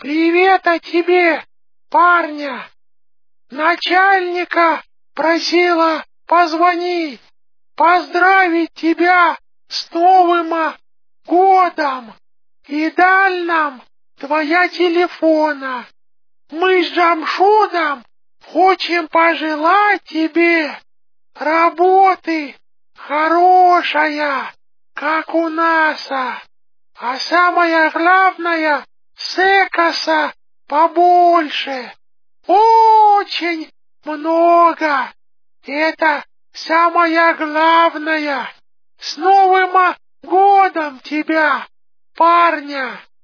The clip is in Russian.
привета тебе, парня! Начальника просила позвонить, поздравить тебя с Новым годом и дал нам твоя телефона. Мы с Джамшудом хотим пожелать тебе работы хорошая, как у нас, а самое главное, секса побольше, очень много. Это самое главное. С Новым годом тебя, парня!